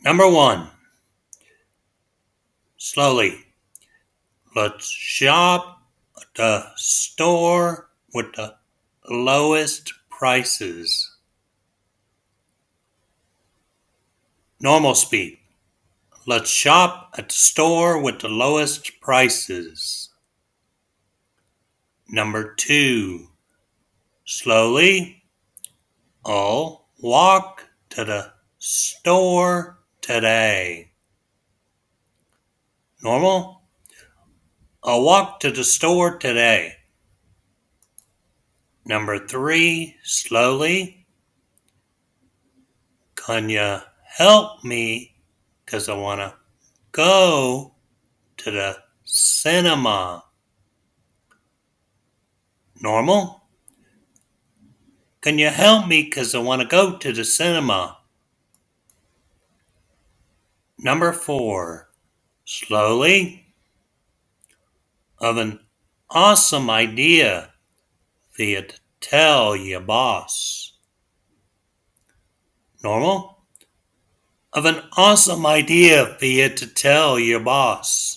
Number one, slowly. Let's shop at the store with the lowest prices. Normal speed. Let's shop at the store with the lowest prices. Number two, slowly. I'll walk to the store today. Normal. I'll walk to the store today. Number three, slowly. Can you help me? Because I want to go to the cinema. Normal. Can you help me? Because I want to go to the cinema. Number four, slowly. Of an awesome idea for you to tell your boss. Normal. Of an awesome idea for you to tell your boss.